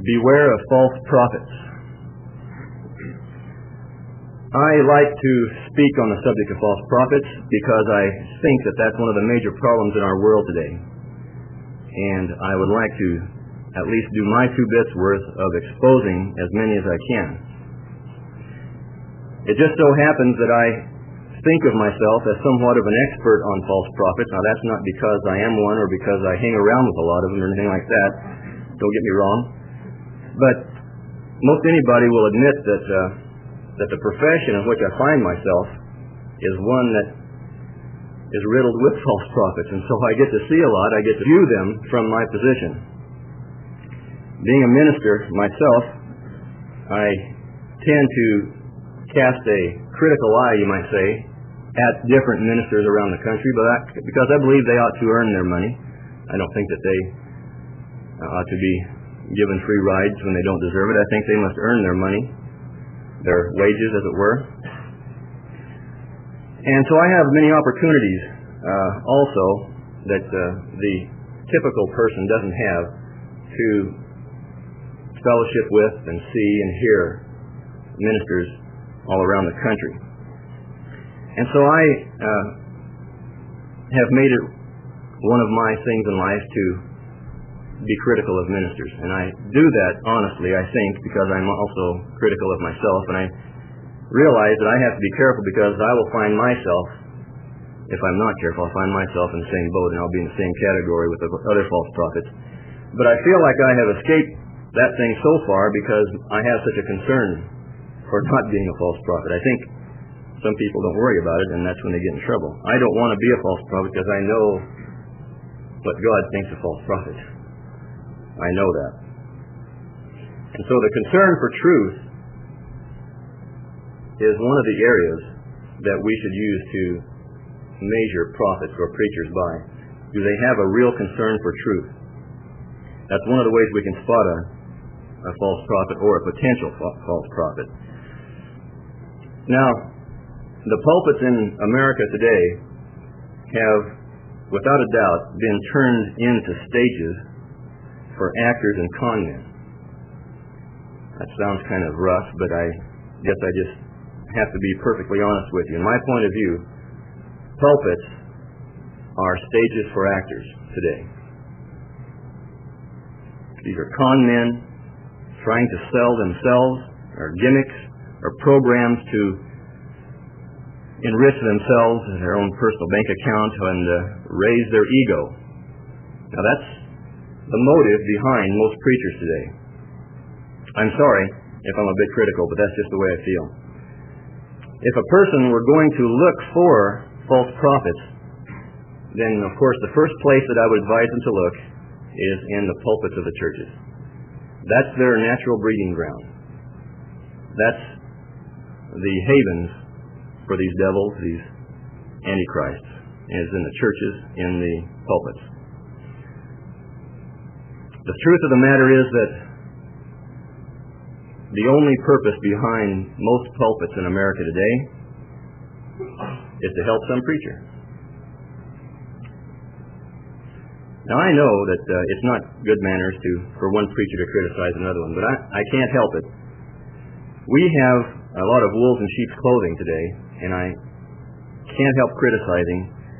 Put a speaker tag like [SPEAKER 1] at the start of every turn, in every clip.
[SPEAKER 1] Beware of false prophets. I like to speak on the subject of false prophets because I think that that's one of the major problems in our world today. And I would like to at least do my 2 bits worth of exposing as many as I can. It just so happens that I think of myself as somewhat of an expert on false prophets. Now, that's not because I am one or because I hang around with a lot of them or anything like that. Don't get me wrong. But most anybody will admit that the profession in which I find myself is one that is riddled with false prophets. And so I get to see a lot. I get to view them from my position. Being a minister myself, I tend to cast a critical eye, you might say, at different ministers around the country, because I believe they ought to earn their money. I don't think that they ought to be given free rides when they don't deserve it. I think they must earn their money, their wages, as it were. And so I have many opportunities also that the typical person doesn't have to fellowship with and see and hear ministers all around the country. And so I have made it one of my things in life to be critical of ministers. And I do that honestly, I think, because I'm also critical of myself. And I realize that I have to be careful because I will find myself, if I'm not careful, I'll find myself in the same boat and I'll be in the same category with the other false prophets. But I feel like I have escaped that thing so far because I have such a concern for not being a false prophet. I think some people don't worry about it, and that's when they get in trouble. I don't want to be a false prophet because I know what God thinks of false prophets. I know that. And so the concern for truth is one of the areas that we should use to measure prophets or preachers by. Do they have a real concern for truth? That's one of the ways we can spot a false prophet or a potential false prophet. Now, the pulpits in America today have, without a doubt, been turned into stages for actors and con men. That sounds kind of rough, but I guess I just have to be perfectly honest with you. In my point of view, pulpits are stages for actors today. These are con men trying to sell themselves, or gimmicks, or programs to enrich themselves in their own personal bank account and raise their ego. Now that's the motive behind most preachers today. I'm sorry if I'm a bit critical, but that's just the way I feel. If a person were going to look for false prophets, then of course the first place that I would advise them to look is in the pulpits of the churches. That's their natural breeding ground. That's the havens for these devils, these antichrists, is in the churches, in the pulpits. The truth of the matter is that the only purpose behind most pulpits in America today is to help some preacher. Now I know that it's not good manners for one preacher to criticize another one, but I can't help it. We have a lot of wolves in sheep's clothing today, and I can't help criticizing.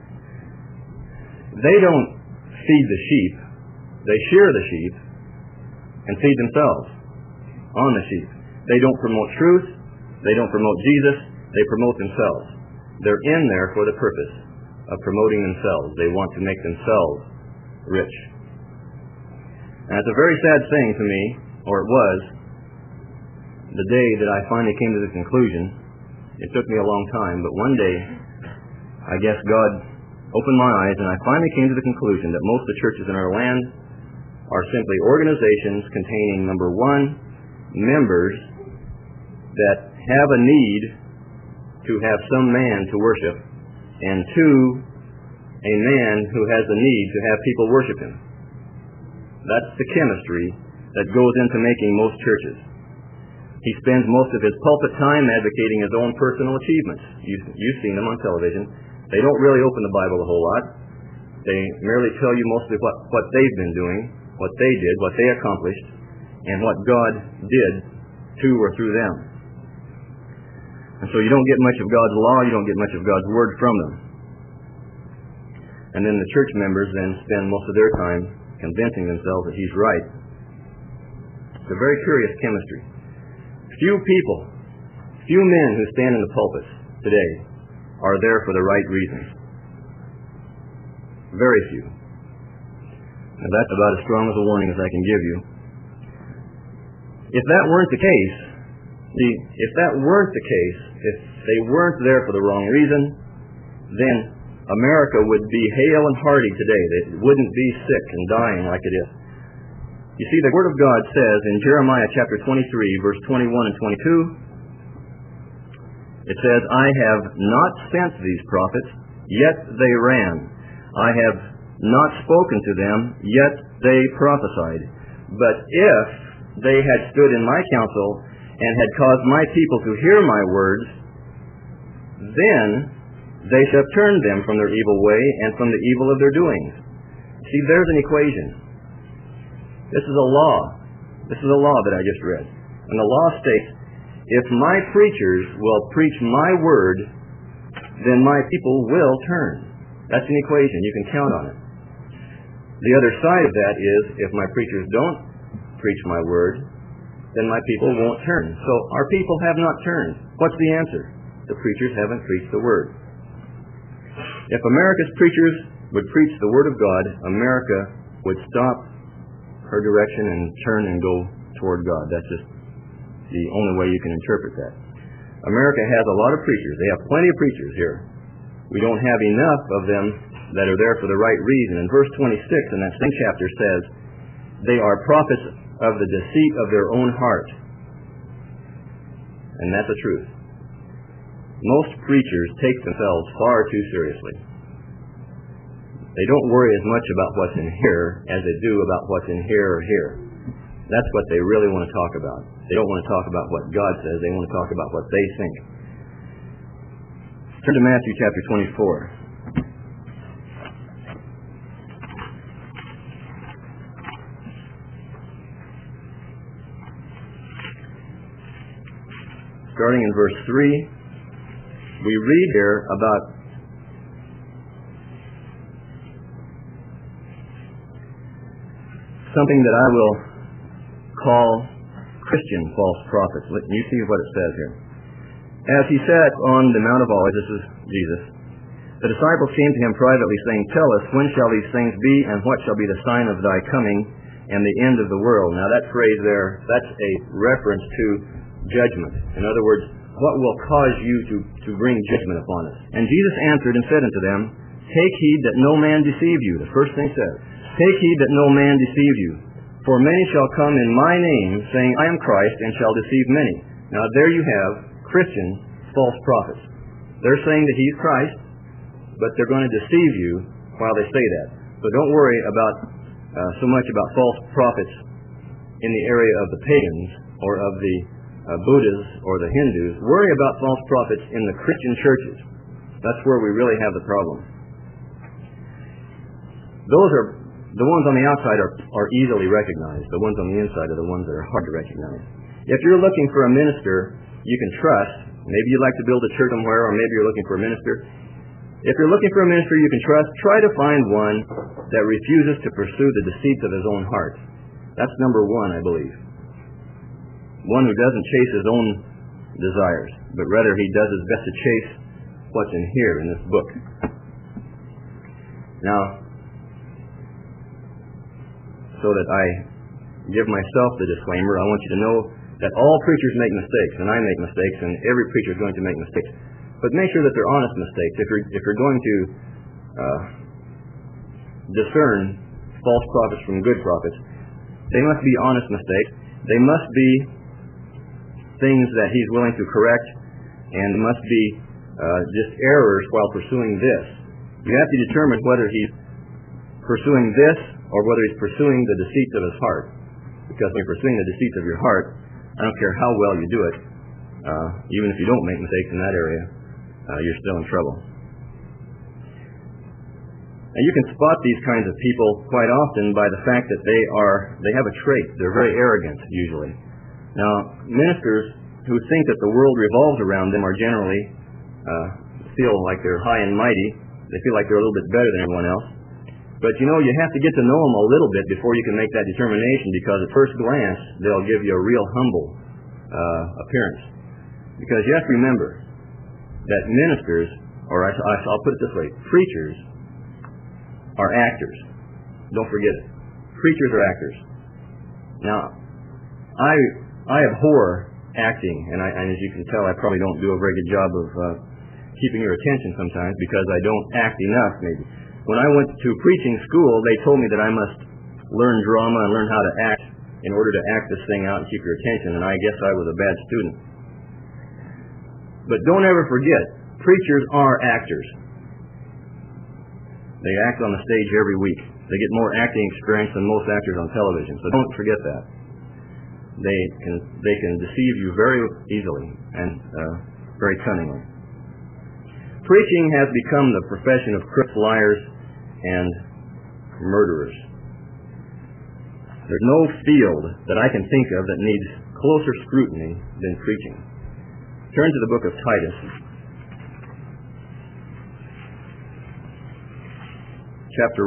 [SPEAKER 1] They don't feed the sheep. They shear the sheep and feed themselves on the sheep. They don't promote truth. They don't promote Jesus. They promote themselves. They're in there for the purpose of promoting themselves. They want to make themselves rich. And it's a very sad thing to me, or it was, the day that I finally came to this conclusion. It took me a long time, but one day, I guess God opened my eyes, and I finally came to the conclusion that most of the churches in our land are simply organizations containing, number one, members that have a need to have some man to worship, and two, a man who has a need to have people worship him. That's the chemistry that goes into making most churches. He spends most of his pulpit time advocating his own personal achievements. You've seen them on television. They don't really open the Bible a whole lot. They merely tell you mostly what they've been doing, what they did, what they accomplished, and what God did to or through them. And so you don't get much of God's law, you don't get much of God's word from them. And then the church members then spend most of their time convincing themselves that he's right. It's a very curious chemistry. Few people, few men who stand in the pulpits today are there for the right reasons. Very few. And that's about as strong as a warning as I can give you. If that weren't the case, if they weren't there for the wrong reason, then America would be hale and hearty today. They wouldn't be sick and dying like it is. You see, the Word of God says in Jeremiah chapter 23, verse 21 and 22, it says, I have not sent these prophets, yet they ran. I have not spoken to them, yet they prophesied. But if they had stood in my counsel and had caused my people to hear my words, then they should have turned them from their evil way and from the evil of their doings. See, there's an equation. This is a law. This is a law that I just read. And the law states, if my preachers will preach my word, then my people will turn. That's an equation. You can count on it. The other side of that is, if my preachers don't preach my word, then my people won't turn. So our people have not turned. What's the answer? The preachers haven't preached the word. If America's preachers would preach the word of God, America would stop her direction and turn and go toward God. That's just the only way you can interpret that. America has a lot of preachers. They have plenty of preachers here. We don't have enough of them that are there for the right reason. And verse 26 in that same chapter says, they are prophets of the deceit of their own heart. And that's the truth. Most preachers take themselves far too seriously. They don't worry as much about what's in here as they do about what's in here or here. That's what they really want to talk about. They don't want to talk about what God says. They want to talk about what they think. Turn to Matthew chapter 24. Starting in verse 3, we read here about something that I will call Christian false prophets. You see what it says here. As he sat on the Mount of Olives, this is Jesus, the disciples came to him privately, saying, tell us, when shall these things be, and what shall be the sign of thy coming and the end of the world? Now that phrase there, that's a reference to judgment. In other words, what will cause you to bring judgment upon us? And Jesus answered and said unto them, take heed that no man deceive you. The first thing says, take heed that no man deceive you. For many shall come in my name, saying, I am Christ, and shall deceive many. Now there you have Christian false prophets. They're saying that he's Christ, but they're going to deceive you while they say that. So don't worry about so much about false prophets in the area of the pagans or of the Buddhists or the Hindus. Worry about false prophets in the Christian churches. That's where we really have the problem. Those are the ones on the outside are easily recognized. The ones on the inside are the ones that are hard to recognize. If you're looking for a minister you can trust, maybe you'd like to build a church somewhere, or maybe you're looking for a minister. If you're looking for a minister you can trust, try to find one that refuses to pursue the deceits of his own heart. That's number one, I believe. One who doesn't chase his own desires, but rather he does his best to chase what's in here in this book. Now, so that I give myself the disclaimer, I want you to know that all preachers make mistakes, and I make mistakes, and every preacher is going to make mistakes. But make sure that they're honest mistakes. If you're going to discern false prophets from good prophets, they must be honest mistakes. They must be things that he's willing to correct, and must be just errors while pursuing this. You have to determine whether he's pursuing this or whether he's pursuing the deceits of his heart. Because when you're pursuing the deceits of your heart, I don't care how well you do it, even if you don't make mistakes in that area, you're still in trouble. And you can spot these kinds of people quite often by the fact that they have a trait. They're very arrogant, usually. Now, ministers who think that the world revolves around them are generally feel like they're high and mighty. They feel like they're a little bit better than everyone else. But you have to get to know them a little bit before you can make that determination, because at first glance, they'll give you a real humble appearance. Because you have to remember that ministers, or I'll put it this way, preachers are actors. Don't forget it. Preachers are actors. Now, I abhor acting, and as you can tell, I probably don't do a very good job of keeping your attention sometimes, because I don't act enough, maybe. When I went to preaching school, they told me that I must learn drama and learn how to act in order to act this thing out and keep your attention, and I guess I was a bad student. But don't ever forget, preachers are actors. They act on the stage every week. They get more acting experience than most actors on television, so don't forget that. They can deceive you very easily and very cunningly. Preaching has become the profession of crooks, liars, and murderers. There's no field that I can think of that needs closer scrutiny than preaching. Turn to the book of Titus, chapter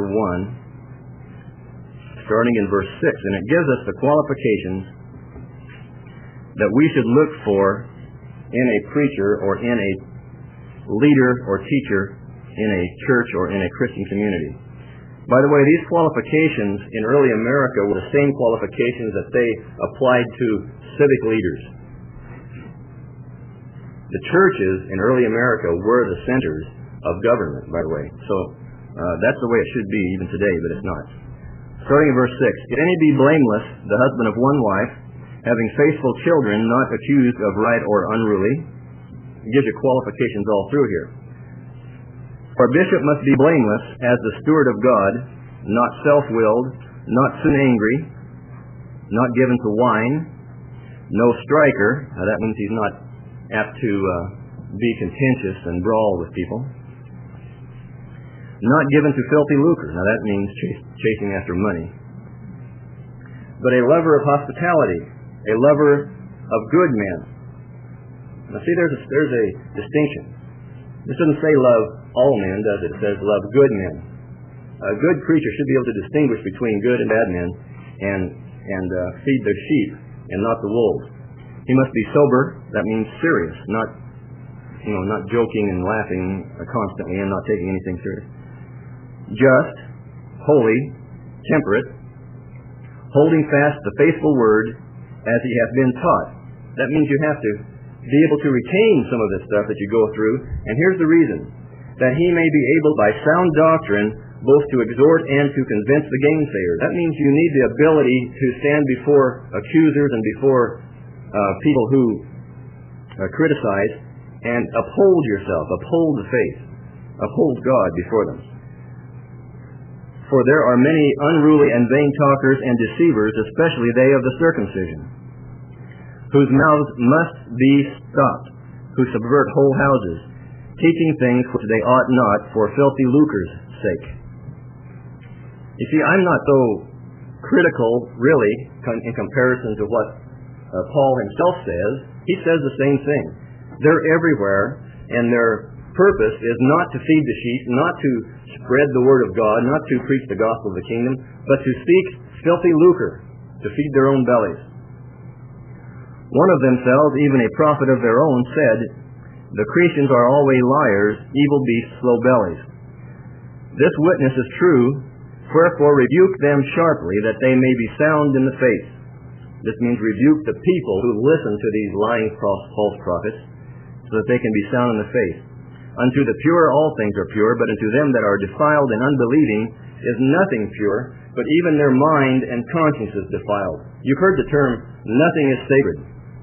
[SPEAKER 1] 1, starting in verse 6, and it gives us the qualifications that we should look for in a preacher or in a leader or teacher in a church or in a Christian community. By the way, these qualifications in early America were the same qualifications that they applied to civic leaders. The churches in early America were the centers of government, by the way. So that's the way it should be even today, but it's not. Starting in verse 6, "If any be blameless, the husband of one wife, having faithful children, not accused of right or unruly." It gives you qualifications all through here. "For a bishop must be blameless as the steward of God, not self-willed, not soon angry, not given to wine, no striker." Now that means he's not apt to be contentious and brawl with people. "Not given to filthy lucre." Now that means chasing after money. "But a lover of hospitality, a lover of good men." Now see, there's a distinction. This doesn't say love all men, does it? It says love good men. A good preacher should be able to distinguish between good and bad men and feed the sheep and not the wolves. He must be sober. That means serious, not joking and laughing constantly and not taking anything serious. Just, holy, temperate, holding fast the faithful word as he hath been taught. That means you have to be able to retain some of this stuff that you go through. And here's the reason: that he may be able by sound doctrine both to exhort and to convince the gainsayer. That means you need the ability to stand before accusers and before people who criticize and uphold yourself, uphold the faith, uphold God before them. "For there are many unruly and vain talkers and deceivers, especially they of the circumcision, whose mouths must be stopped, who subvert whole houses, teaching things which they ought not for filthy lucre's sake." You see, I'm not so critical, really, in comparison to what Paul himself says. He says the same thing. They're everywhere, and their purpose is not to feed the sheep, not to spread the word of God, not to preach the gospel of the kingdom, but to seek filthy lucre, to feed their own bellies. "One of themselves, even a prophet of their own, said, The Cretans are always liars, evil beasts, slow bellies. This witness is true, wherefore rebuke them sharply, that they may be sound in the faith." This means rebuke the people who listen to these lying false prophets, so that they can be sound in the faith. "Unto the pure all things are pure, but unto them that are defiled and unbelieving is nothing pure, but even their mind and conscience is defiled." You've heard the term, "nothing is sacred."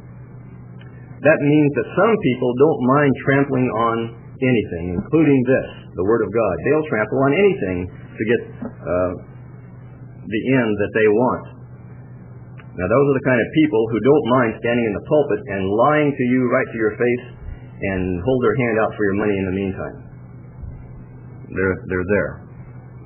[SPEAKER 1] That means that some people don't mind trampling on anything, including this, the Word of God. They'll trample on anything to get the end that they want. Now, those are the kind of people who don't mind standing in the pulpit and lying to you right to your face and hold their hand out for your money in the meantime. They're there.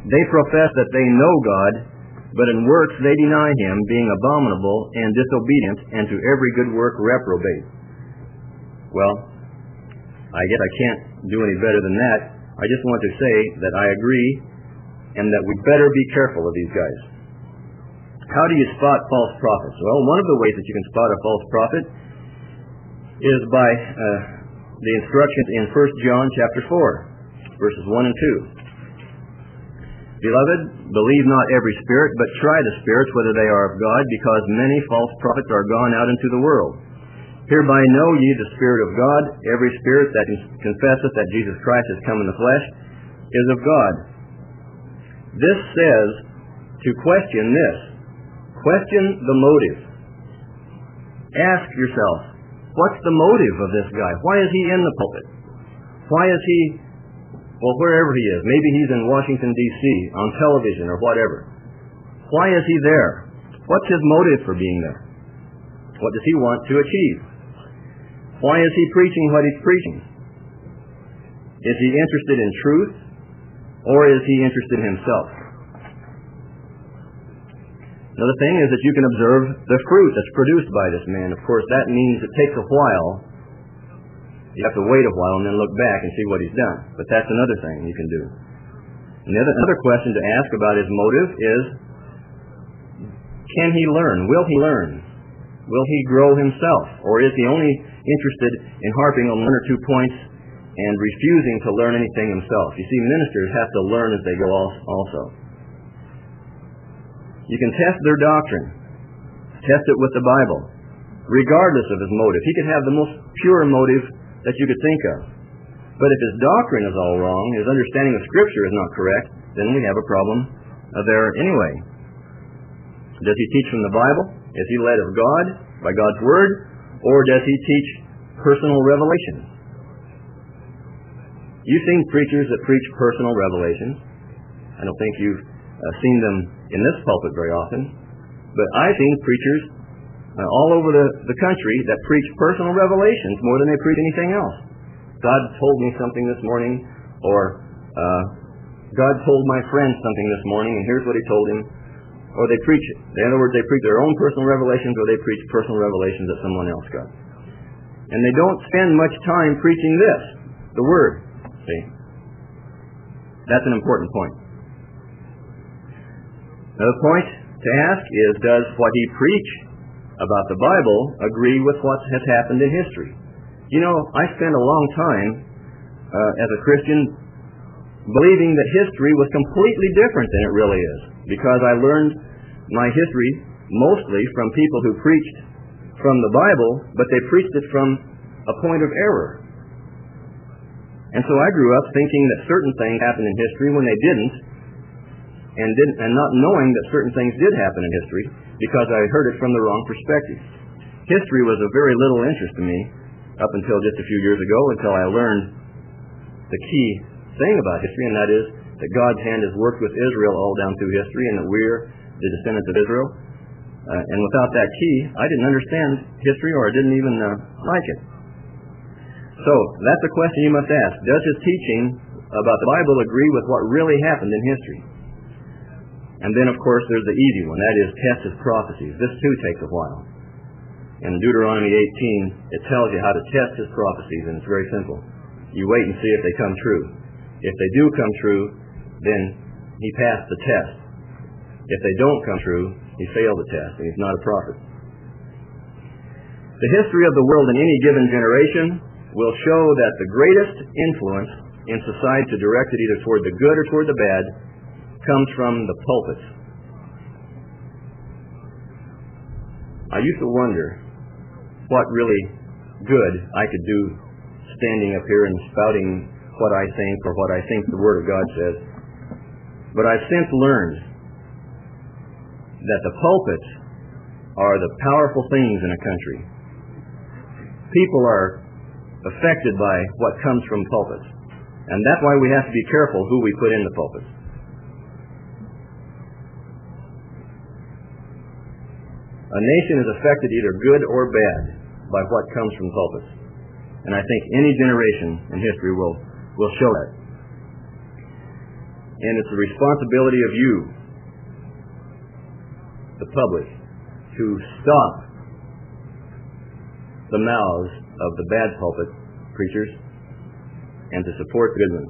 [SPEAKER 1] They profess that they know God, but in works they deny Him, being abominable and disobedient, and to every good work reprobate. Well, I guess I can't do any better than that. I just want to say that I agree, and that we better be careful of these guys. How do you spot false prophets? Well, one of the ways that you can spot a false prophet is by the instructions in 1 John chapter 4, verses 1 and 2. Beloved, believe not every spirit, but try the spirits whether they are of God, because many false prophets are gone out into the world. Hereby know ye the Spirit of God. Every spirit that confesseth that Jesus Christ is come in the flesh is of God. This says to question this. Question the motive. Ask yourself, what's the motive of this guy? Why is he in the pulpit? Why is he, well, wherever he is? Maybe he's in Washington, D.C., on television or whatever. Why is he there? What's his motive for being there? What does he want to achieve? Why is he preaching what he's preaching? Is he interested in truth, or is he interested in himself? Another thing is that you can observe the fruit that's produced by this man. Of course, that means it takes a while. You have to wait a while and then look back and see what he's done. But that's another thing you can do. Another question to ask about his motive is, can he learn? Will he learn? Will he grow himself? Or is he only interested in harping on one or 2 points and refusing to learn anything himself? You see, ministers have to learn as they go also. You can test their doctrine. Test it with the Bible, regardless of his motive. He could have the most pure motive that you could think of. But if his doctrine is all wrong, his understanding of Scripture is not correct, then we have a problem there anyway. Does he teach from the Bible? Is he led of God, by God's Word? Or does he teach personal revelation? You've seen preachers that preach personal revelations. I don't think you've seen them in this pulpit very often. But I've seen preachers all over the country that preach personal revelations more than they preach anything else. God told me something this morning, or God told my friend something this morning, and here's what he told him. Or they preach it. In other words, they preach their own personal revelations, or they preach personal revelations that someone else got. And they don't spend much time preaching this, the Word. See? That's an important point. Another point to ask is, does what he preach about the Bible agree with what has happened in history? You know, I spent a long time as a Christian believing that history was completely different than it really is, because I learned my history mostly from people who preached from the Bible, but they preached it from a point of error. And so I grew up thinking that certain things happened in history when they didn't, and not knowing that certain things did happen in history because I heard it from the wrong perspective. History was of very little interest to me up until just a few years ago, until I learned the key thing about history, and that is that God's hand has worked with Israel all down through history, and that we're the descendants of Israel. And without that key, I didn't understand history, or I didn't even like it. So, that's a question you must ask. Does his teaching about the Bible agree with what really happened in history? And then, of course, there's the easy one. That is, test his prophecies. This, too, takes a while. In Deuteronomy 18, it tells you how to test his prophecies, and it's very simple. You wait and see if they come true. If they do come true, then he passed the test. If they don't come true, he failed the test, and he's not a prophet. The history of the world in any given generation will show that the greatest influence in society to direct it either toward the good or toward the bad comes from the pulpits. I used to wonder what really good I could do standing up here and spouting what I think or what I think the Word of God says. But I've since learned that the pulpits are the powerful things in a country. People are affected by what comes from pulpits. And that's why we have to be careful who we put in the pulpits. A nation is affected either good or bad by what comes from pulpits. And I think any generation in history will show that. And it's the responsibility of you, the public, to stop the mouths of the bad pulpit preachers and to support the good ones.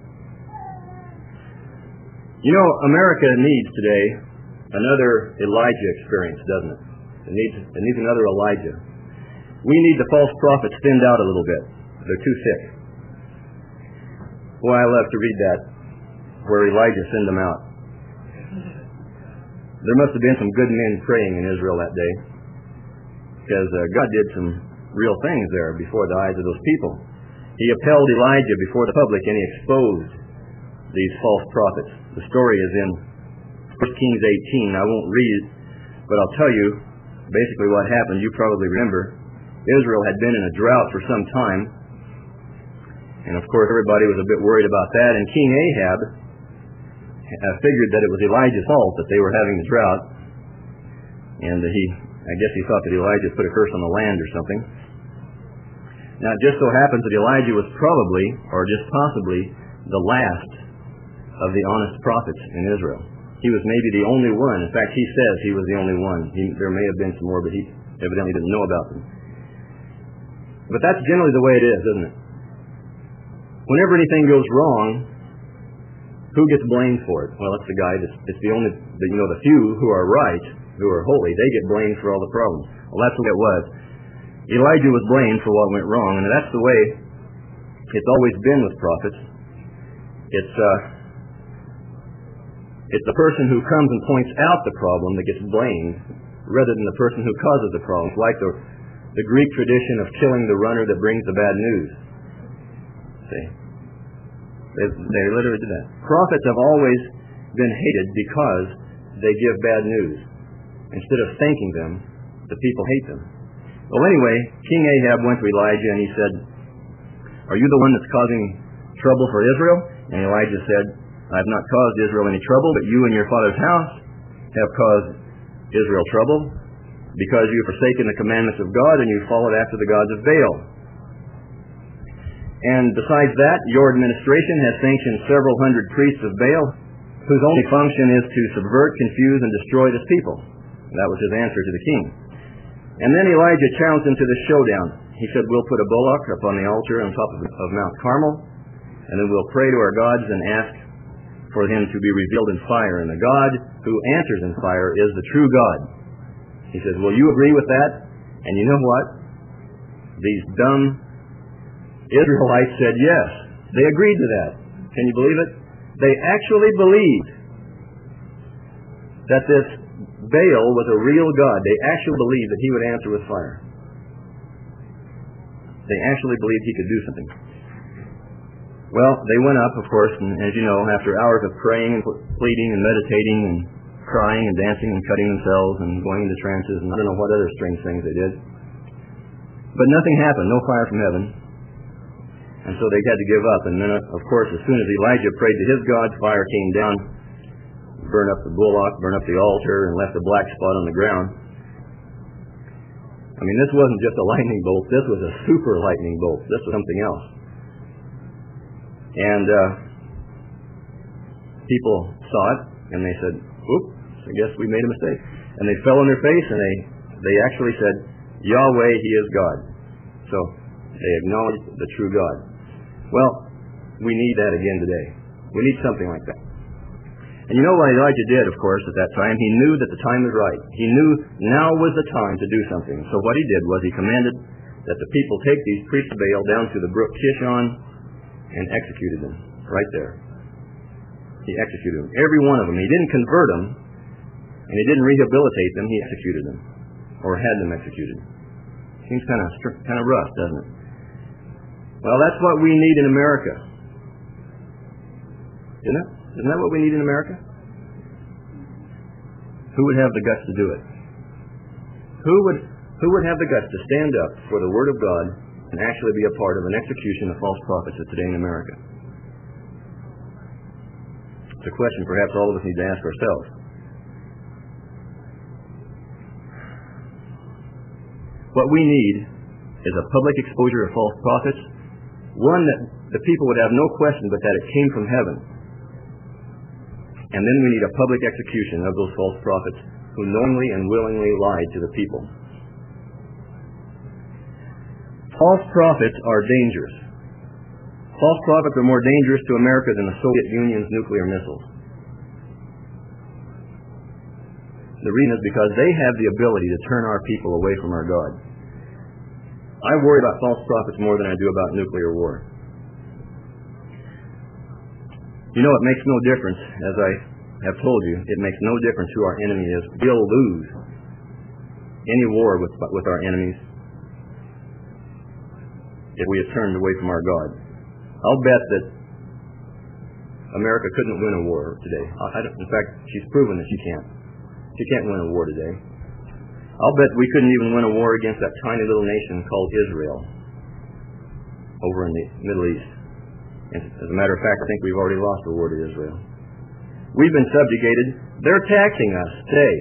[SPEAKER 1] You know, America needs today another Elijah experience, doesn't it? It needs another Elijah. We need the false prophets thinned out a little bit. They're too thick. Boy, I love to read that, where Elijah thinned them out. There must have been some good men praying in Israel that day, because God did some real things there before the eyes of those people. He upheld Elijah before the public, and he exposed these false prophets. The story is in 1 Kings 18. I won't read it, but I'll tell you basically what happened. You probably remember. Israel had been in a drought for some time, and of course everybody was a bit worried about that, and King Ahab figured that it was Elijah's fault that they were having the drought, and I guess he thought that Elijah put a curse on the land or something. Now it just so happens that Elijah was probably, or just possibly, the last of the honest prophets in Israel. He was maybe the only one. In fact, he says he was the only one. There may have been some more, but he evidently didn't know about them. But that's generally the way it is, isn't it? Whenever anything goes wrong, who gets blamed for it? Well, it's the guy it's the only, the few who are right, who are holy, they get blamed for all the problems. Well, that's the way it was. Elijah was blamed for what went wrong, and that's the way it's always been with prophets. It's the person who comes and points out the problem that gets blamed, rather than the person who causes the problem. It's like the Greek tradition of killing the runner that brings the bad news. See? They literally did that. Prophets have always been hated because they give bad news. Instead of thanking them, the people hate them. Well, anyway, King Ahab went to Elijah and he said, "Are you the one that's causing trouble for Israel?" And Elijah said, "I have not caused Israel any trouble, but you and your father's house have caused Israel trouble, because you have forsaken the commandments of God and you followed after the gods of Baal. And besides that, your administration has sanctioned several hundred priests of Baal, whose only function is to subvert, confuse, and destroy this people." That was his answer to the king. And then Elijah challenged him to the showdown. He said, "We'll put a bullock up on the altar on top of Mount Carmel, and then we'll pray to our gods and ask for him to be revealed in fire. And the God who answers in fire is the true God." He says, "Will you agree with that?" And you know what? These dumb Israelites said yes. They agreed to that. Can you believe it? They actually believed that this Baal was a real God. They actually believed that he would answer with fire. They actually believed he could do something. Well, they went up, of course, and as you know, after hours of praying and pleading and meditating and crying and dancing and cutting themselves and going into trances and I don't know what other strange things they did. But nothing happened, no fire from heaven. And so they had to give up. And then, of course, as soon as Elijah prayed to his God, fire came down, burned up the bullock, burned up the altar, and left a black spot on the ground. I mean, this wasn't just a lightning bolt. This was a super lightning bolt. This was something else. And people saw it, and they said, "Oops, I guess we made a mistake." And they fell on their face, and they actually said, "Yahweh, he is God." So they acknowledged the true God. Well, we need that again today. We need something like that. And you know what Elijah did, of course, at that time? He knew that the time was right. He knew now was the time to do something. So what he did was he commanded that the people take these priests of Baal down to the brook Kishon and executed them right there. He executed them, every one of them. He didn't convert them, and he didn't rehabilitate them. He executed them, or had them executed. Seems kind of rough, doesn't it? Well, that's what we need in America. Isn't it? Isn't that what we need in America? Who would have the guts to do it? Who would have the guts to stand up for the Word of God and actually be a part of an execution of false prophets today in America? It's a question perhaps all of us need to ask ourselves. What we need is a public exposure of false prophets, one that the people would have no question but that it came from heaven. And then we need a public execution of those false prophets who knowingly and willingly lied to the people. False prophets are dangerous. False prophets are more dangerous to America than the Soviet Union's nuclear missiles. The reason is because they have the ability to turn our people away from our God. I worry about false prophets more than I do about nuclear war. You know, it makes no difference, as I have told you, it makes no difference who our enemy is. We'll lose any war with our enemies if we have turned away from our God. I'll bet that America couldn't win a war today. In fact, she's proven that she can't. She can't win a war today. I'll bet we couldn't even win a war against that tiny little nation called Israel over in the Middle East. And as a matter of fact, I think we've already lost a war to Israel. We've been subjugated. They're taxing us today.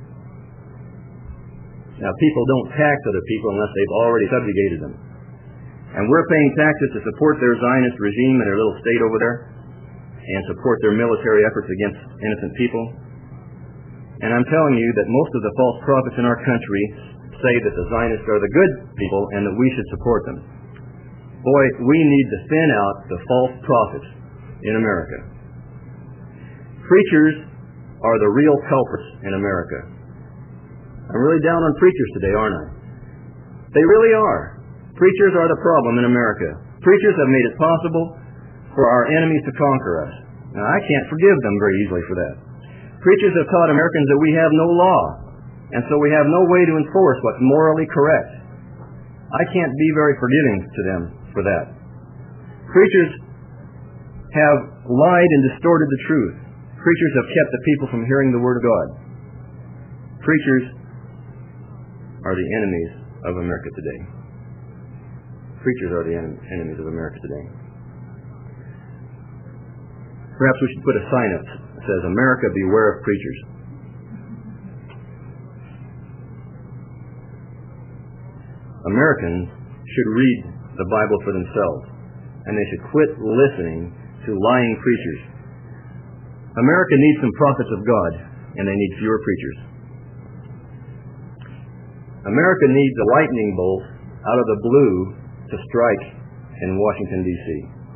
[SPEAKER 1] Now, people don't tax other people unless they've already subjugated them. And we're paying taxes to support their Zionist regime in their little state over there and support their military efforts against innocent people. And I'm telling you that most of the false prophets in our country say that the Zionists are the good people and that we should support them. Boy, we need to thin out the false prophets in America. Preachers are the real culprits in America. I'm really down on preachers today, aren't I? They really are. Preachers are the problem in America. Preachers have made it possible for our enemies to conquer us. Now, I can't forgive them very easily for that. Preachers have taught Americans that we have no law, and so we have no way to enforce what's morally correct. I can't be very forgiving to them for that. Preachers have lied and distorted the truth. Preachers have kept the people from hearing the Word of God. Preachers are the enemies of America today. Preachers are the enemies of America today. Perhaps we should put a sign up that says, "America, beware of preachers." Americans should read the Bible for themselves, and they should quit listening to lying preachers. America needs some prophets of God, and they need fewer preachers. America needs a lightning bolt out of the blue to strike in Washington, D.C.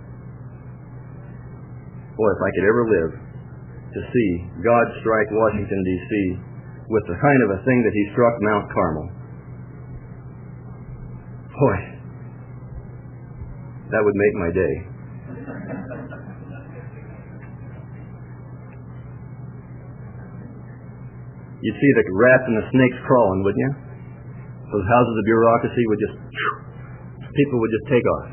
[SPEAKER 1] Boy, if I could ever live to see God strike Washington, D.C. with the kind of a thing that He struck Mount Carmel. Boy, that would make my day. You'd see the rats and the snakes crawling, wouldn't you? Those houses of bureaucracy would just, people would just take off.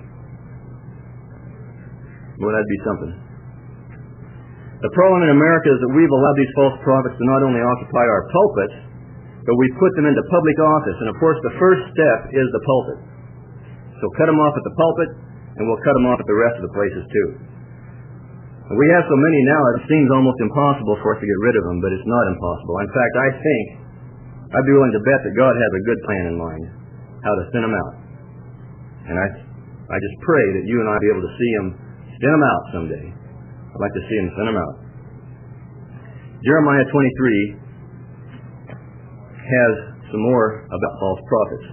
[SPEAKER 1] Boy, that'd be something. The problem in America is that we've allowed these false prophets to not only occupy our pulpits, but we've put them into public office. And of course, the first step is the pulpit. So cut them off at the pulpit, and we'll cut them off at the rest of the places too. And we have so many now, it seems almost impossible for us to get rid of them, but it's not impossible. In fact, I think, I'd be willing to bet that God has a good plan in mind, how to thin them out. And I just pray that you and I be able to see them, thin them out someday. I'd like to see them thin them out. Jeremiah 23 has some more about false prophets.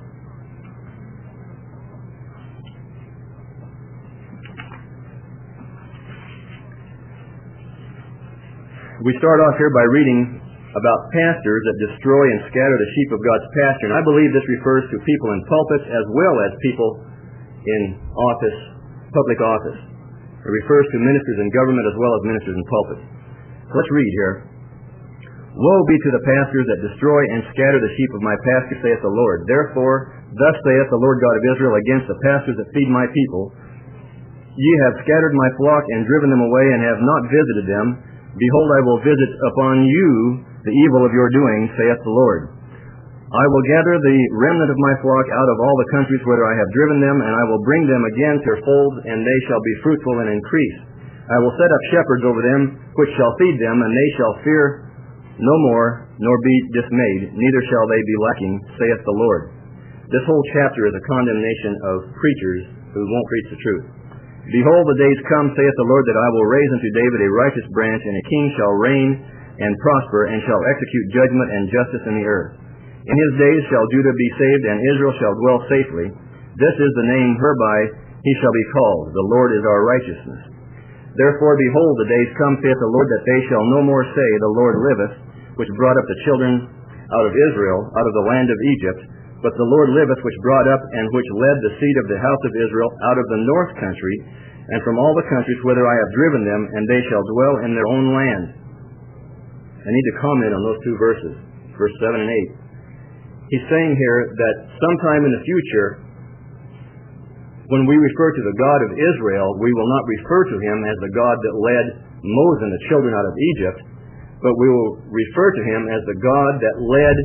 [SPEAKER 1] We start off here by reading about pastors that destroy and scatter the sheep of God's pasture. And I believe this refers to people in pulpits as well as people in office, public office. It refers to ministers in government as well as ministers in pulpits. Let's read here. Woe be to the pastors that destroy and scatter the sheep of my pasture, saith the Lord. Therefore, thus saith the Lord God of Israel against the pastors that feed my people. Ye have scattered my flock and driven them away and have not visited them. Behold, I will visit upon you the evil of your doing, saith the Lord. I will gather the remnant of my flock out of all the countries whither I have driven them, and I will bring them again to their folds, and they shall be fruitful and increase. I will set up shepherds over them, which shall feed them, and they shall fear no more, nor be dismayed, neither shall they be lacking, saith the Lord. This whole chapter is a condemnation of preachers who won't preach the truth. Behold, the days come, saith the Lord, that I will raise unto David a righteous branch, and a king shall reign and prosper, and shall execute judgment and justice in the earth. In his days shall Judah be saved, and Israel shall dwell safely. This is the name whereby he shall be called, the Lord is our righteousness. Therefore, behold, the days come, saith the Lord, that they shall no more say, the Lord liveth, which brought up the children out of Israel, out of the land of Egypt, but the Lord liveth, which brought up and which led the seed of the house of Israel out of the north country, and from all the countries whither I have driven them, and they shall dwell in their own land. I need to comment on those two verses, verse 7 and 8. He's saying here that sometime in the future, when we refer to the God of Israel, we will not refer to him as the God that led Moses and the children out of Egypt, but we will refer to him as the God that led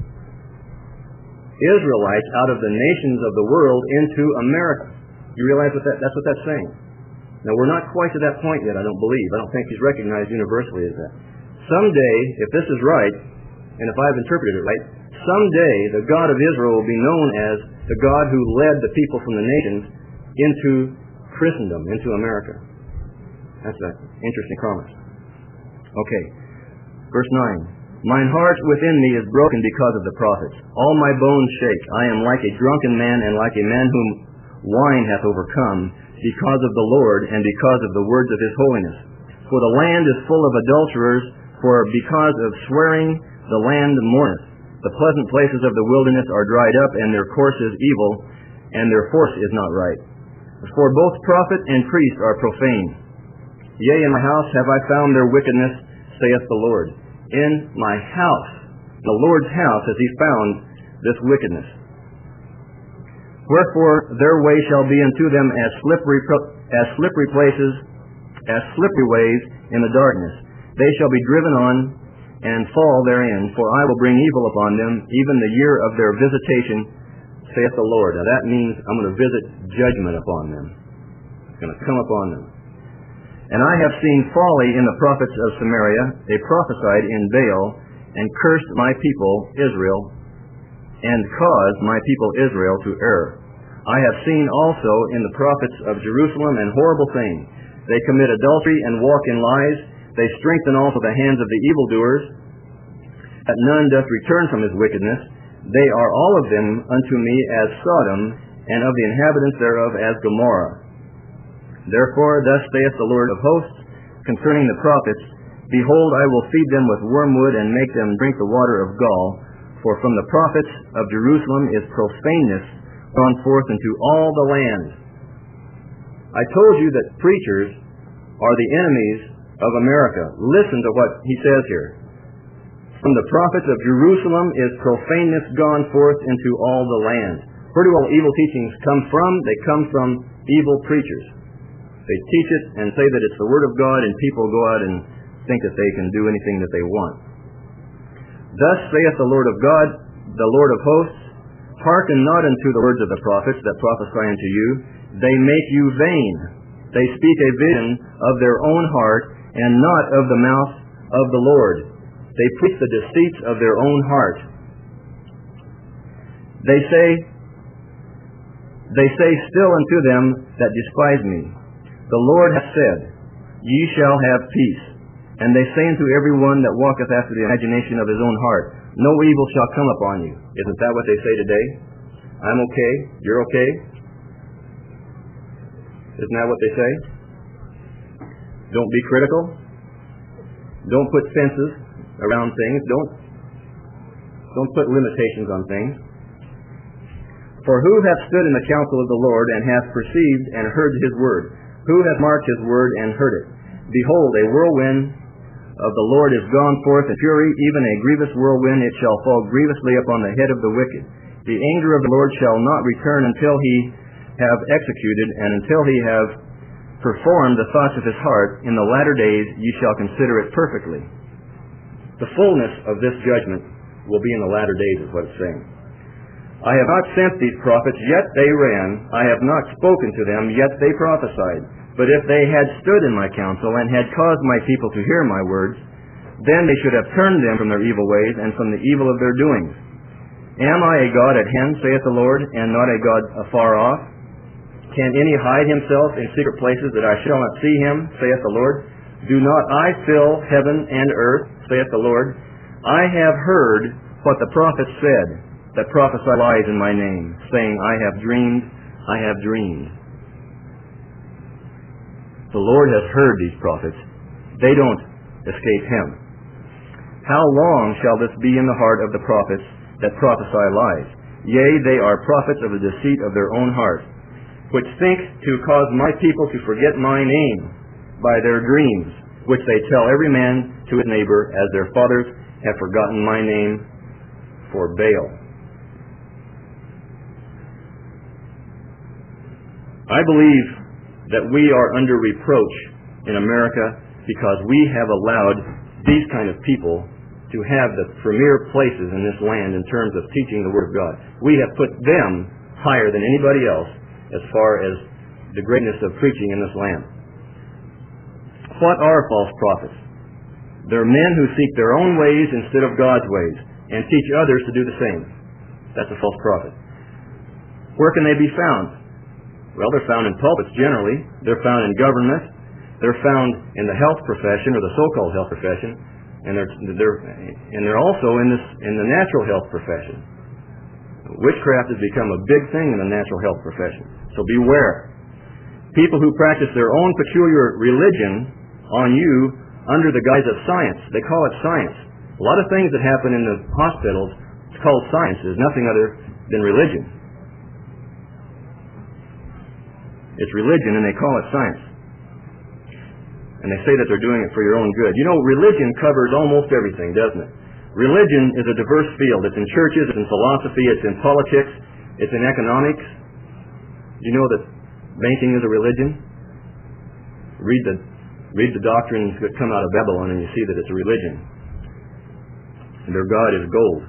[SPEAKER 1] Israelites out of the nations of the world into America. You realize that's what that's saying? Now, we're not quite to that point yet, I don't believe. I don't think he's recognized universally as that. Someday, if this is right, and if I've interpreted it right, someday the God of Israel will be known as the God who led the people from the nations into Christendom, into America. That's an interesting promise. Okay, verse 9. Mine heart within me is broken because of the prophets. All my bones shake. I am like a drunken man, and like a man whom wine hath overcome, because of the Lord, and because of the words of his holiness. For the land is full of adulterers, for because of swearing the land mourneth. The pleasant places of the wilderness are dried up, and their course is evil, and their force is not right. For both prophet and priest are profane. Yea, in my house have I found their wickedness, saith the Lord. In my house, the Lord's house, has he found this wickedness. Wherefore their way shall be unto them as slippery places, as slippery ways in the darkness. They shall be driven on and fall therein, for I will bring evil upon them, even the year of their visitation, saith the Lord. Now that means I'm going to visit judgment upon them. It's going to come upon them. And I have seen folly in the prophets of Samaria. They prophesied in Baal, and cursed my people Israel, and caused my people Israel to err. I have seen also in the prophets of Jerusalem an horrible thing. They commit adultery and walk in lies. They strengthen also the hands of the evildoers, that none doth return from his wickedness. They are all of them unto me as Sodom, and of the inhabitants thereof as Gomorrah. Therefore, thus saith the Lord of hosts concerning the prophets, Behold, I will feed them with wormwood, and make them drink the water of gall. For from the prophets of Jerusalem is profaneness gone forth into all the land. I told you that preachers are the enemies of America. Listen to what he says here. From the prophets of Jerusalem is profaneness gone forth into all the land. Where do all evil teachings come from? They come from evil preachers. They teach it and say that it's the Word of God, and people go out and think that they can do anything that they want. Thus saith the Lord of God, the Lord of hosts, Hearken not unto the words of the prophets that prophesy unto you. They make you vain. They speak a vision of their own heart, and not of the mouth of the Lord. They preach the deceits of their own heart. They say still unto them that despise me, The Lord hath said, Ye shall have peace. And they say unto every one that walketh after the imagination of his own heart, No evil shall come upon you. Isn't that what they say today? I'm okay. You're okay. Isn't that what they say? Don't be critical. Don't put fences around things. Don't put limitations on things. For who hath stood in the counsel of the Lord, and hath perceived and heard his word? Who hath marked his word and heard it? Behold, a whirlwind of the Lord is gone forth in fury, even a grievous whirlwind. It shall fall grievously upon the head of the wicked. The anger of the Lord shall not return until he have executed, and until he have performed the thoughts of his heart. In the latter days ye shall consider it perfectly. The fullness of this judgment will be in the latter days, is what it's saying. I have not sent these prophets, yet they ran. I have not spoken to them, yet they prophesied. But if they had stood in my counsel, and had caused my people to hear my words, then they should have turned them from their evil ways, and from the evil of their doings. Am I a God at hand, saith the Lord, and not a God afar off? Can any hide himself in secret places that I shall not see him, saith the Lord? Do not I fill heaven and earth, saith the Lord? I have heard what the prophets said, that prophesy lies in my name, saying, I have dreamed, I have dreamed. The Lord has heard these prophets. They don't escape him. How long shall this be in the heart of the prophets that prophesy lies? Yea, they are prophets of the deceit of their own heart, which think to cause my people to forget my name by their dreams, which they tell every man to his neighbor, as their fathers have forgotten my name for Baal. I believe that we are under reproach in America because we have allowed these kind of people to have the premier places in this land in terms of teaching the Word of God. We have put them higher than anybody else as far as the greatness of preaching in this land. What are false prophets? They're men who seek their own ways instead of God's ways and teach others to do the same. That's a false prophet. Where can they be found? Well, they're found in pulpits generally. They're found in government. They're found in the health profession, or the so-called health profession, and they're also in the natural health profession. Witchcraft has become a big thing in the natural health profession. So beware. People who practice their own peculiar religion on you under the guise of science. They call it science. A lot of things that happen in the hospitals, it's called science. There's nothing other than religion. It's religion, and they call it science. And they say that they're doing it for your own good. You know, religion covers almost everything, doesn't it? Religion is a diverse field. It's in churches, it's in philosophy, it's in politics, it's in economics. You know that banking is a religion? Read the doctrines that come out of Babylon and you see that it's a religion. And their God is gold.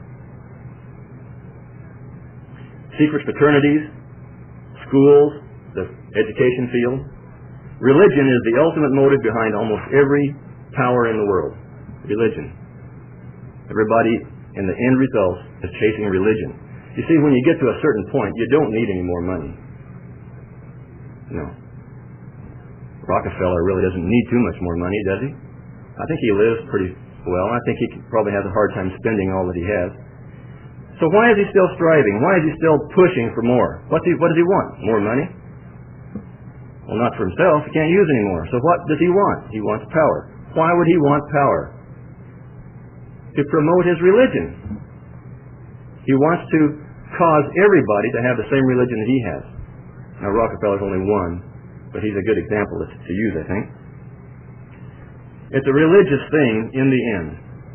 [SPEAKER 1] Secret fraternities, schools, the education field. Religion is the ultimate motive behind almost every power in the world. Religion. Everybody in the end result is chasing religion. You see, when you get to a certain point, you don't need any more money. No. Rockefeller really doesn't need too much more money, does he? I think he lives pretty well. I think he probably has a hard time spending all that he has. So why is he still striving? Why is he still pushing for more? What does he want? More money? Well, not for himself. He can't use any more. So what does he want? He wants power. Why would he want power? To promote his religion. He wants to cause everybody to have the same religion that he has. Now, Rockefeller's only one, but he's a good example to use, I think. It's a religious thing in the end.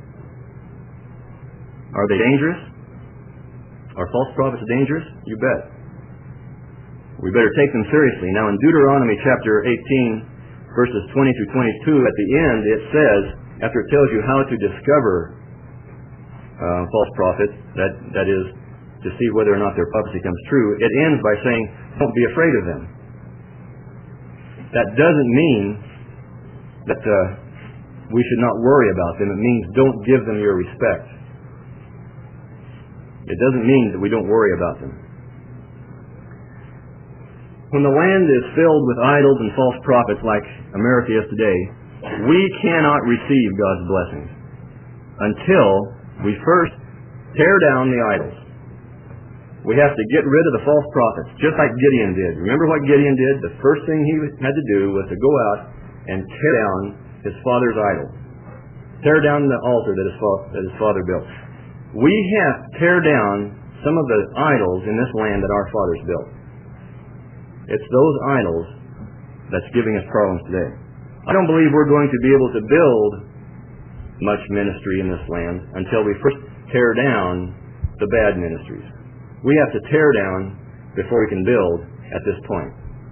[SPEAKER 1] Are they dangerous? Are false prophets dangerous? You bet. We better take them seriously. Now, in Deuteronomy chapter 18, verses 20 through 22, at the end it says, after it tells you how to discover false prophets, that is, to see whether or not their prophecy comes true, it ends by saying, don't be afraid of them. That doesn't mean that we should not worry about them. It means don't give them your respect. It doesn't mean that we don't worry about them. When the land is filled with idols and false prophets like America is today, we cannot receive God's blessings until we first tear down the idols. We have to get rid of the false prophets, just like Gideon did. Remember what Gideon did? The first thing he had to do was to go out and tear down his father's idol. Tear down the altar that his father built. We have to tear down some of the idols in this land that our fathers built. It's those idols that's giving us problems today. I don't believe we're going to be able to build much ministry in this land until we first tear down the bad ministries. We have to tear down before we can build at this point.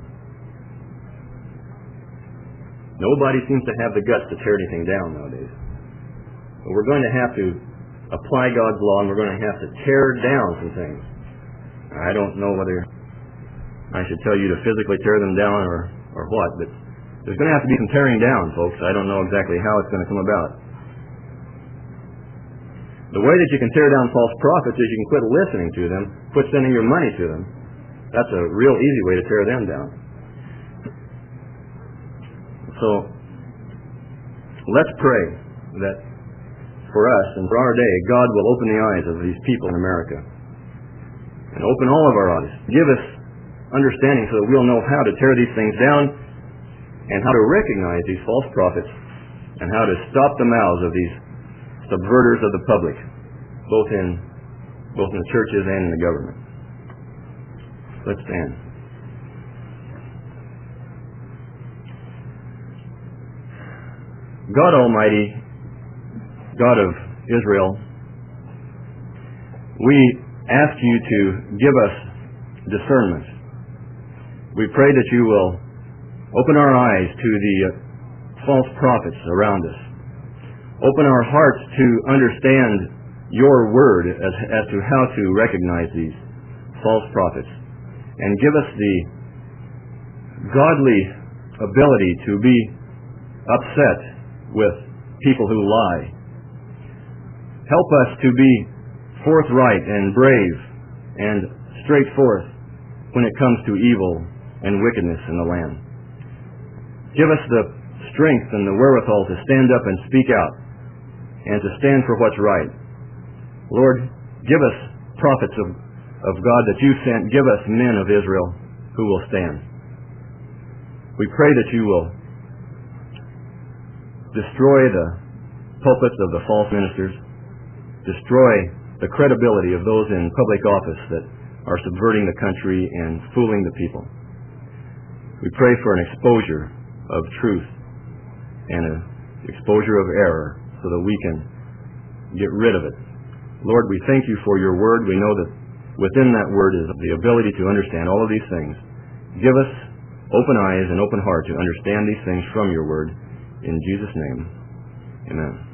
[SPEAKER 1] Nobody seems to have the guts to tear anything down nowadays. But we're going to have to apply God's law, and we're going to have to tear down some things. I don't know whether I should tell you to physically tear them down or what, but there's going to have to be some tearing down, folks. I don't know exactly how it's going to come about. The way that you can tear down false prophets is you can quit listening to them, quit sending your money to them, That's a real easy way to tear them down. So, let's pray that for us and for our day, God will open the eyes of these people in America. And open all of our eyes. Give us understanding so that we'll know how to tear these things down and how to recognize these false prophets and how to stop the mouths of these subverters of the public, both in the churches and in the government. Let's stand. God Almighty, God of Israel, we ask you to give us discernment. We pray that you will open our eyes to the false prophets around us. Open our hearts to understand your word as to how to recognize these false prophets. And give us the godly ability to be upset with people who lie. Help us to be forthright and brave and straightforth when it comes to evil and wickedness in the land. Give us the strength and the wherewithal to stand up and speak out and to stand for what's right. Lord, give us prophets of God that you sent. Give us men of Israel who will stand. We pray that you will destroy the pulpits of the false ministers, destroy the credibility of those in public office that are subverting the country and fooling the people. We pray for an exposure of truth and an exposure of error so that we can get rid of it. Lord, we thank you for your word. We know that within that word is the ability to understand all of these things. Give us open eyes and open heart to understand these things from your word. In Jesus' name, amen.